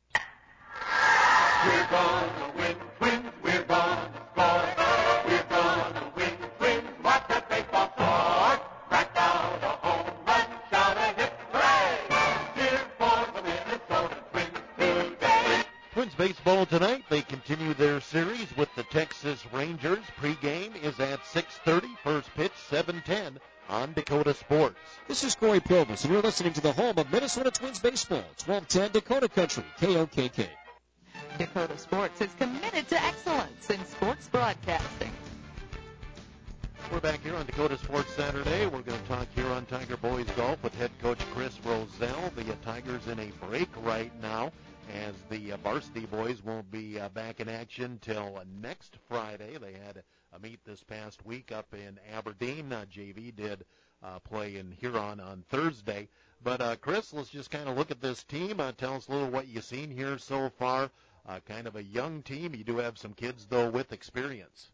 I: We're gonna win, win, we're gonna score. We're gonna win, win, watch that baseball score. Crack out a home run, shout a hip hooray. Cheer for the Minnesota Twins today.
H: Twins baseball tonight. They continue their series with the Texas Rangers. Pre-game is at six thirty. First pitch, seven ten on Dakota Sports.
B: This is Corey Provus, and you're listening to the home of Minnesota Twins baseball, twelve ten Dakota Country, K O K K.
E: Dakota Sports is committed to excellence in sports broadcasting.
A: We're back here on Dakota Sports Saturday. We're going to talk here on Tiger Boys Golf with head coach Chris Roselle. The uh, Tigers in a break right now, as the uh, varsity boys won't be uh, back in action till uh, next Friday. They had a meet this past week up in Aberdeen. Uh, J V did uh, play in Huron on Thursday. But, uh, Chris, let's just kind of look at this team. Uh, tell us a little what you've seen here so far. Uh, kind of a young team. You do have some kids, though, with experience.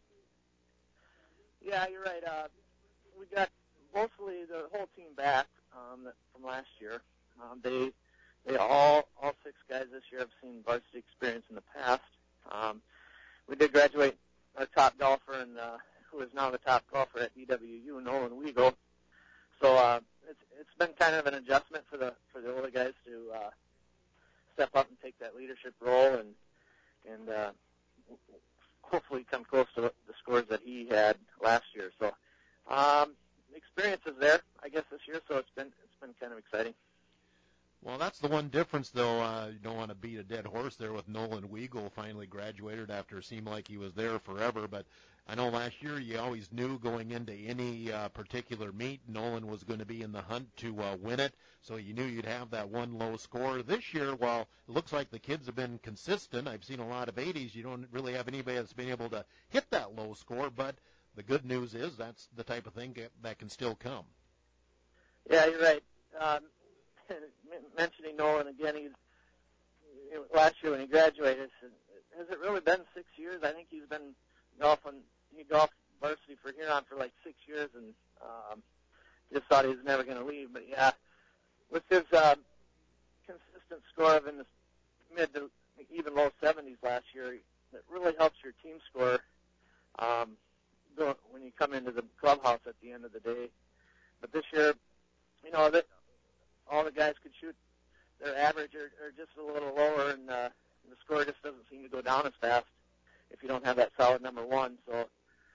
J: Yeah, you're right. Uh, we got mostly the whole team back um, from last year. Um, they they all all six guys this year have seen varsity experience in the past. Um, we did graduate our top golfer, and uh, who is now the top golfer at D W U, Nolan Weigel. So uh, it's it's been kind of an adjustment for the for the older guys to uh, step up and take that leadership role and and uh, hopefully come close to the scores that he had last year. So um, experience is there, I guess, this year. So it's been it's been kind of exciting.
A: Well, that's the one difference, though. Uh, you don't want to beat a dead horse there with Nolan Weigel finally graduated after it seemed like he was there forever. But I know last year you always knew going into any uh, particular meet Nolan was going to be in the hunt to uh, win it, so you knew you'd have that one low score. This year, while it looks like the kids have been consistent, I've seen a lot of eighties, you don't really have anybody that's been able to hit that low score, but the good news is that's the type of thing that can still come.
J: Yeah, you're right. Um, mentioning Nolan again, he's last year when he graduated, has it really been six years? I think he's been golfing. He golfed varsity for Huron for like six years, and um, just thought he was never going to leave. But yeah, with his uh, consistent score of in the mid to even low seventies last year, it really helps your team score um, when you come into the clubhouse at the end of the day. But this year, you know, that all the guys could shoot their average or, or just a little lower, and uh, the score just doesn't seem to go down as fast if you don't have that solid number one. So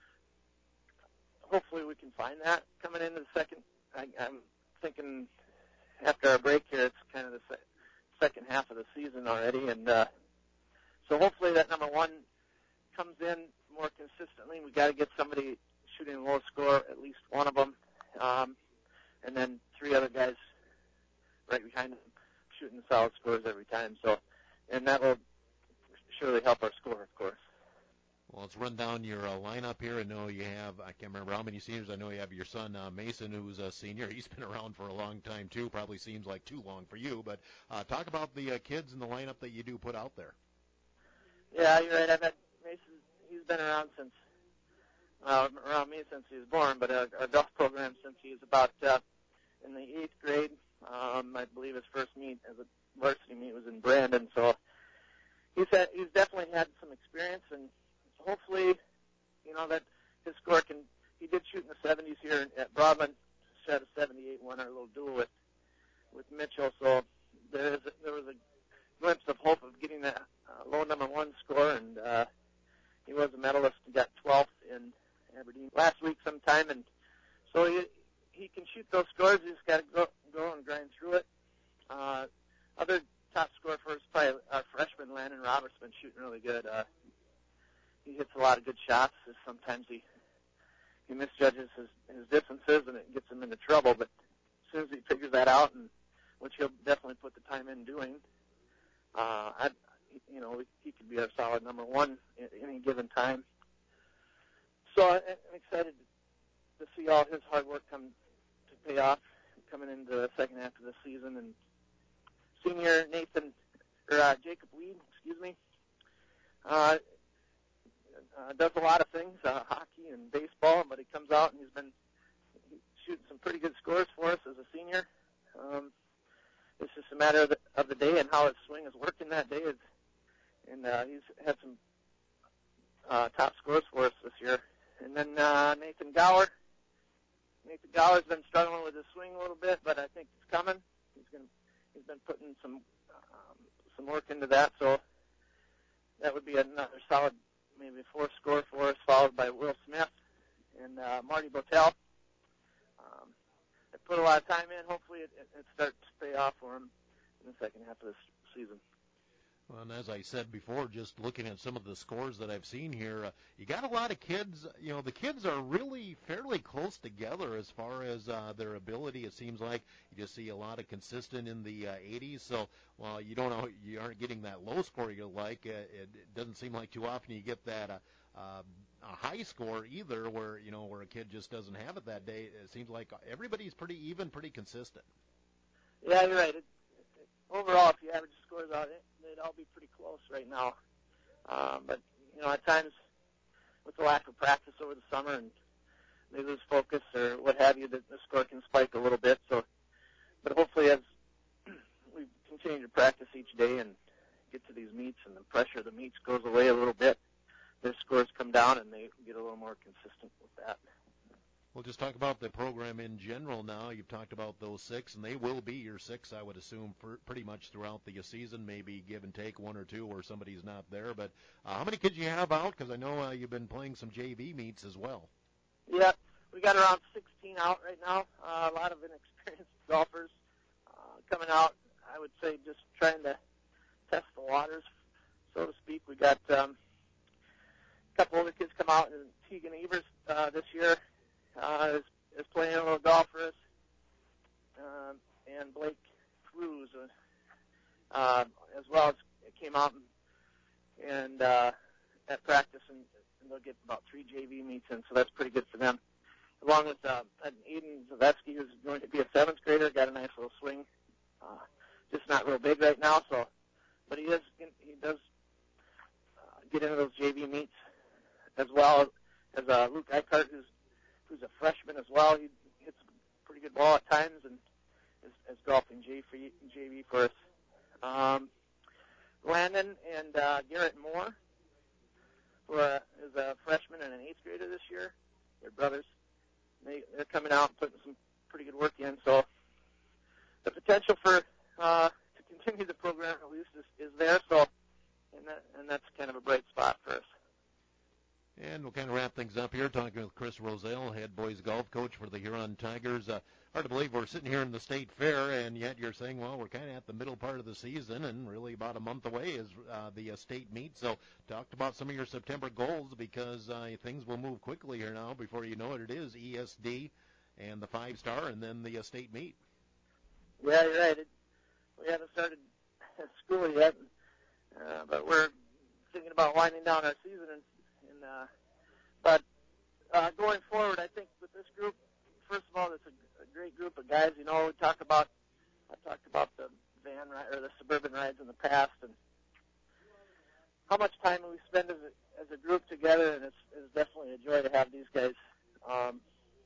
J: hopefully we can find that coming into the second. I, I'm thinking after our break here, it's kind of the se- second half of the season already, and uh, so hopefully that number one comes in more consistently. We got to get somebody shooting a low score, at least one of them, um, and then three other guys right behind them shooting solid scores every time. So, and that will surely help our score, of course.
A: Well, let's run down your uh, lineup here. I know you have, I can't remember how many seniors. I know you have your son, uh, Mason, who's a senior. He's been around for a long time, too. Probably seems like too long for you. But uh, talk about the uh, kids in the lineup that you do put out there.
J: Yeah, you're right. I've had Mason, he's been around since, uh, around me since he was born, but our, our golf program since he was about uh, in the eighth grade. Um, I believe his first meet as a varsity meet was in Brandon. So he's had, he's definitely had some experience, and hopefully, you know, that his score can, he did shoot in the seventies here at Broadman, shot a seventy-eight, won our little duel with, with Mitchell, so there is, there was a glimpse of hope of getting that uh, low number one score, and, uh, he was a medalist and got twelfth in Aberdeen last week sometime, and so he, he can shoot those scores, he's got to go, go and grind through it. Uh, other top scorer for us, probably our freshman, Landon Roberts, been shooting really good, uh, he hits a lot of good shots. Sometimes he he misjudges his, his distances, and it gets him into trouble. But as soon as he figures that out, and which he'll definitely put the time in doing, uh, I, you know, he could be our solid number one at any given time. So I, I'm excited to see all his hard work come to pay off coming into the second half of the season. And senior Nathan or uh, Jacob Weed, excuse me. Uh, Uh, does a lot of things, uh, hockey and baseball, but he comes out and he's been shooting some pretty good scores for us as a senior. Um, it's just a matter of the, of the day and how his swing is working that day. It's, and uh, he's had some uh, top scores for us this year. And then uh, Nathan Gower. Nathan Gower's been struggling with his swing a little bit, but I think it's coming. He's going he's been putting some um, some work into that, so that would be another solid maybe fourth score for us, followed by Will Smith and uh, Marty Botel. Um, they put a lot of time in. Hopefully it, it, it starts to pay off for him in the second half of this season.
H: Well, and as I said before, just looking at some of the scores that I've seen here, uh, you got a lot of kids. You know, the kids are really fairly close together as far as uh, their ability. It seems like you just see a lot of consistent in the uh, eighties. So, while you don't know, you aren't getting that low score you like. Uh, it, it doesn't seem like too often you get that uh, uh, a high score either, where you know where a kid just doesn't have it that day. It seems like everybody's pretty even, pretty consistent.
J: Yeah, you're right. It, it, overall, if you average scores out, it, they'd all be pretty close right now. Um, but, you know, at times with the lack of practice over the summer and they lose focus or what have you, the, the score can spike a little bit. So, but hopefully as we continue to practice each day and get to these meets and the pressure of the meets goes away a little bit, their scores come down and they get a little more consistent with that.
H: We'll just talk about the program in general now. You've talked about those six, and they will be your six, I would assume, for pretty much throughout the season, maybe give and take one or two where somebody's not there. But uh, how many kids you have out? Because I know uh, you've been playing some J V meets as well.
J: Yeah, we got around sixteen out right now. Uh, a lot of inexperienced golfers uh, coming out. I would say just trying to test the waters, so to speak. We got um, a couple other kids come out, and Tegan Evers uh, this year uh, is, is playing a little golf for us, um, and Blake Cruz uh, uh, as well as came out and, and uh, at practice, and, and they'll get about three J V meets in, so that's pretty good for them. Along with uh, Aiden Zavetsky, who's going to be a seventh grader, got a nice little swing. Uh, just not real big right now, so but he is he does uh, get into those J V meets as well as uh, Luke Eichart, who's who's a freshman as well. He hits a pretty good ball at times and is, is golfing J V for us. Um, Landon and uh, Garrett Moore, who are, is a freshman and an eighth grader this year. They're brothers. They, they're coming out and putting some pretty good work in. So the potential for uh, to continue the program at least is, is there. So and that, and that's kind of a bright spot for us.
H: And we'll kind of wrap things up here, talking with Chris Roselle, head boys golf coach for the Huron Tigers. Uh, hard to believe we're sitting here in the state fair, and yet you're saying, well, we're kind of at the middle part of the season, and really about a month away is uh, the uh, state meet. So talked about some of your September goals, because uh, things will move quickly here now. Before you know it, it is E S D and the five-star, and then the uh, state meet.
J: Yeah, you're right. It, we haven't started school yet, uh, but we're thinking about winding down our season. And, and uh, but uh, going forward, I think with this group, first of all, it's a, a great group of guys. You know, we talked about I talked about the van ride or the suburban rides in the past, and how much time we spend as a, as a group together, and it's, it's definitely a joy to have these guys. Um,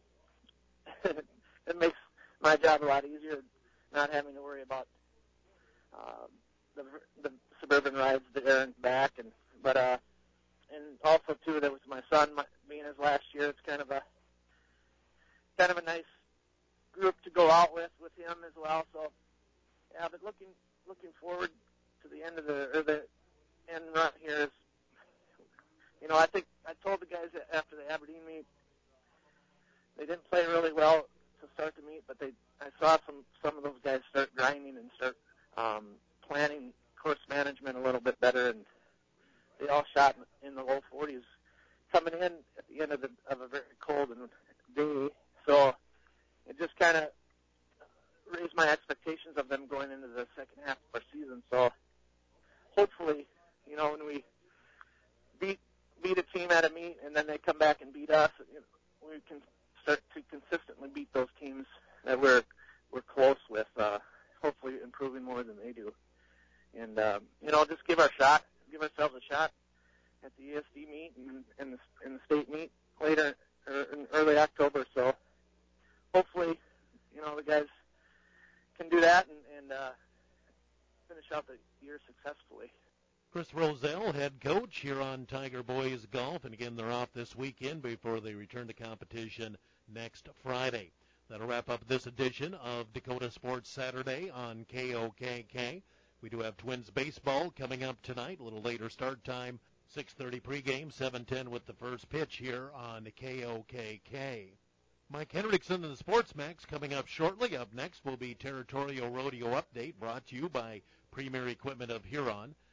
J: it makes my job a lot easier, not having to worry about um, the, the suburban rides there and back, and but uh, and also too, that was my son my, being his last year. It's kind of a kind of a nice group to go out with with him as well. So yeah, but looking looking forward to the end of the or the end run here is, you know, I think I told the guys after the Aberdeen meet, they didn't play really well to start the meet, but they I saw some some of those guys start grinding and start um, planning course management a little bit better, and they all shot in the low forties coming in at the end of, the, of a very cold and day. So it just kind of raised my expectations of them going into the second half of our season. So hopefully, you know, when we beat beat a team at a meet and then they come back and beat us, you know, we can start to consistently beat those teams that we're we're close with. Uh, hopefully, improving more than they do, and um, you know, just give our shot, give ourselves a shot at the E S D meet and, and the and the state meet later or in early October. So hopefully, you know, the guys can do that and, and uh, finish out the year successfully.
H: Chris Roselle, head coach here on Tiger Boys Golf, and again, they're off this weekend before they return to competition next Friday. That'll wrap up this edition of Dakota Sports Saturday on K O K K. We do have Twins baseball coming up tonight, a little later start time, six thirty pregame, seven ten with the first pitch here on K O K K. Mike Hendrickson and the Sports Max coming up shortly. Up next will be Territorial Rodeo Update, brought to you by Premier Equipment of Huron.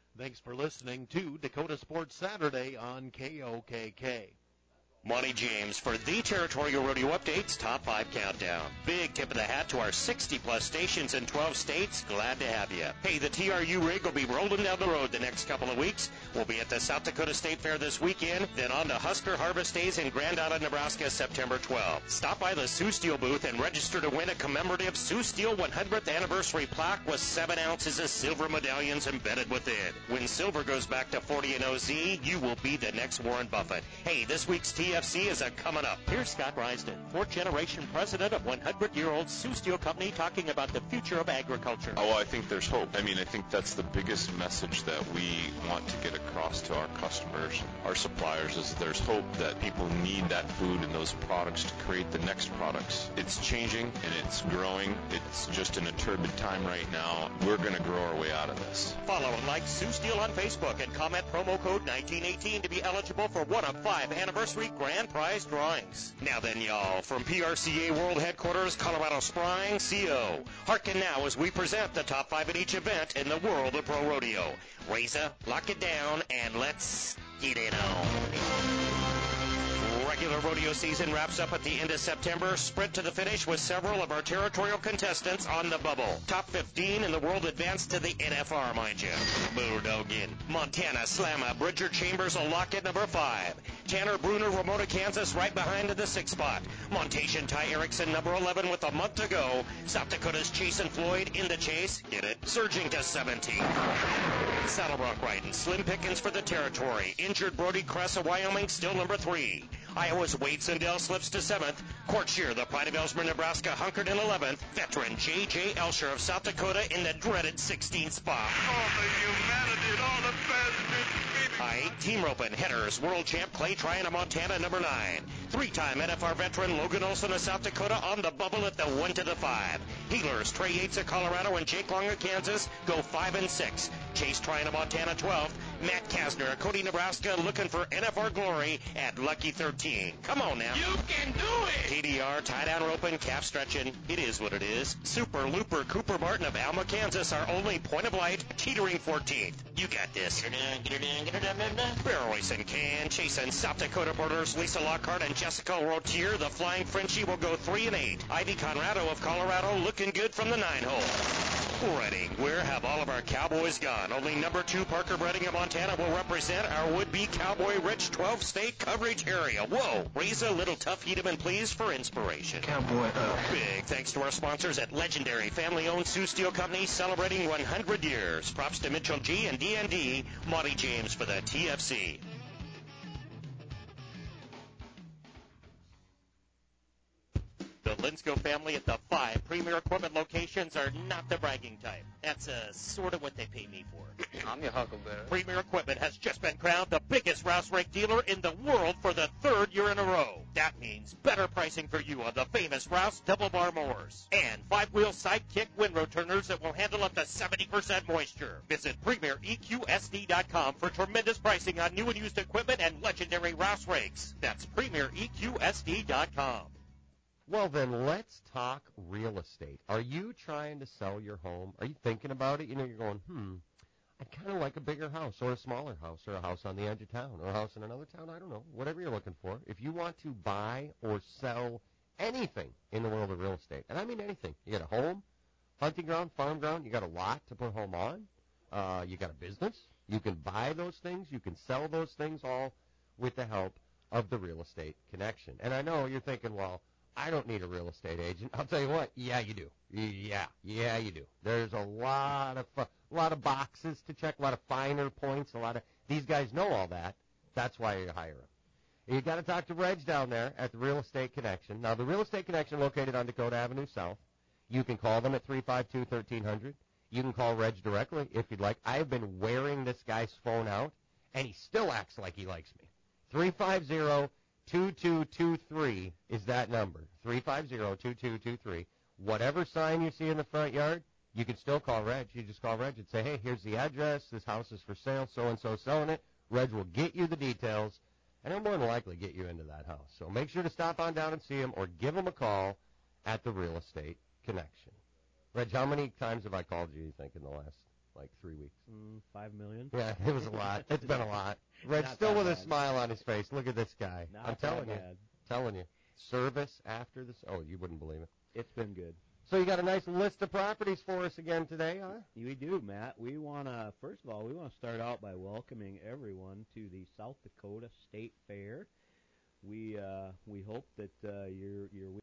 A: Thanks for listening to Dakota Sports Saturday on K O K K.
K: Monty James for the Territorial Rodeo Updates Top five Countdown. Big tip of the hat to our sixty-plus stations in twelve states. Glad to have you. Hey, the T R U rig will be rolling down the road the next couple of weeks. We'll be at the South Dakota State Fair this weekend, then on to Husker Harvest Days in Grand Island, Nebraska, September twelfth. Stop by the Sioux Steel booth and register to win a commemorative Sioux Steel one hundredth Anniversary plaque with seven ounces of silver medallions embedded within. When silver goes back to forty and O Z, you will be the next Warren Buffett. Hey, this week's T F C is a coming up. Here's Scott Risden, fourth generation president of one hundred year old Sioux Steel Company, talking about the future of agriculture.
L: Oh, I think there's hope. I mean, I think that's the biggest message that we want to get across to our customers, our suppliers, is there's hope that people need that food and those products to create the next products. It's changing and it's growing. It's just in a turbid time right now. We're going to grow our way out of this.
K: Follow and like Sioux Steel on Facebook and comment promo code nineteen eighteen to be eligible for one of five anniversary grand prize drawings. Now then, y'all, from P R C A World Headquarters, Colorado Springs, C O. Hearken now as we present the top five at each event in the world of pro rodeo. Reza, lock it down, and let's get it on. Regular rodeo season wraps up at the end of September. Sprint to the finish with several of our territorial contestants on the bubble. Top fifteen in the world advanced to the N F R, mind you. Bulldogging. Montana Slamma Bridger Chambers will lock at number five. Tanner Bruner, Ramona, Kansas, right behind in the sixth spot. Montation Ty Erickson, number eleven, with a month to go. South Dakota's Chasen Floyd in the chase. Get it? Surging to seventeen. Saddlebrook riding. Slim Pickens for the territory. Injured Brody Kress of Wyoming, still number three. Iowa's Wade Sindell slips to seventh. Court Shear, the pride of Ellsmer, Nebraska, hunkered in eleventh. Veteran J J Elsher of South Dakota in the dreaded sixteenth spot.
I: All the humanity, all the best.
K: I eight team roping. Headers, world champ Clay Tryon of Montana, number nine. Three-time N F R veteran Logan Olson of South Dakota on the bubble at the one to the five. Healers, Trey Yates of Colorado and Jake Long of Kansas go five and six. Chase Tryon of Montana, twelfth. Matt Kasner of Cody, Nebraska, looking for N F R glory at lucky thirteen. Come on now.
I: You can do it!
K: T D R, tie-down roping, calf stretching. It is what it is. Super Looper Cooper Martin of Alma, Kansas, our only point of light, teetering fourteenth. You got this. Get her down, get her down, get her down, get her down. Barrel racing can, chasing South Dakota borders, Lisa Lockhart and Jessica Rotier. The Flying Frenchie will go three and eight. Ivy Conrado of Colorado looking good from the nine hole. Reading, where have all of our cowboys gone? Only number two Parker Redding of Montana will represent our would-be cowboy-rich twelve-state coverage area. Whoa! Raise a little tough Hedeman, please, for inspiration.
I: Cowboy up.
K: Big thanks to our sponsors at legendary family-owned Sioux Steel Company, celebrating one hundred years. Props to Mitchell G and D and D. Monty James for the T F C. The Linsco family at the five Premier Equipment locations are not the bragging type. That's uh, sort of what they pay me for.
M: I'm your Huckleberry.
K: Premier Equipment has just been crowned the biggest Rouse Rake dealer in the world for the third year in a row. That means better pricing for you on the famous Rouse double bar mowers and five-wheel sidekick windrow turners that will handle up to seventy percent moisture. Visit Premier E Q S D dot com for tremendous pricing on new and used equipment and legendary Rouse Rakes. That's Premier E Q S D dot com.
N: Well, then let's talk real estate. Are you trying to sell your home? Are you thinking about it? You know, you're going, hmm, I'd kind of like a bigger house or a smaller house or a house on the edge of town or a house in another town. I don't know, whatever you're looking for. If you want to buy or sell anything in the world of real estate, and I mean anything, you got a home, hunting ground, farm ground, you got a lot to put a home on, uh, you got a business, you can buy those things, you can sell those things, all with the help of the Real Estate Connection. And I know you're thinking, well, I don't need a real estate agent. I'll tell you what. Yeah, you do. Yeah, yeah, you do. There's a lot of uh, a lot of boxes to check, a lot of finer points, a lot of these guys know all that. That's why you hire them. You got to talk to Reg down there at the Real Estate Connection. Now, the Real Estate Connection located on Dakota Avenue South. You can call them at three five two, one three zero zero. You can call Reg directly if you'd like. I've been wearing this guy's phone out, and he still acts like he likes me. three five zero, two two two three is that number, three five zero, two two two three. Whatever sign you see in the front yard, you can still call Reg. You just call Reg and say, hey, here's the address. This house is for sale. So-and-so selling it. Reg will get you the details, and he'll more than likely get you into that house. So make sure to stop on down and see him or give him a call at the Real Estate Connection. Reg, how many times have I called you, you think, in the last like three weeks?
M: Mm, five million.
N: Yeah, it was a lot. It's been a lot. Red's
M: Not
N: still
M: that
N: with a
M: bad.
N: smile on his face. Look at this guy.
M: Not
N: I'm telling
M: that
N: you.
M: bad.
N: Telling you. Service after this. Oh, you wouldn't believe it.
M: It's been good.
N: So you got a nice list of properties for us again today, huh?
M: We do, Matt. We want to, first of all, we want to start out by welcoming everyone to the South Dakota State Fair. We uh, we hope that uh, your your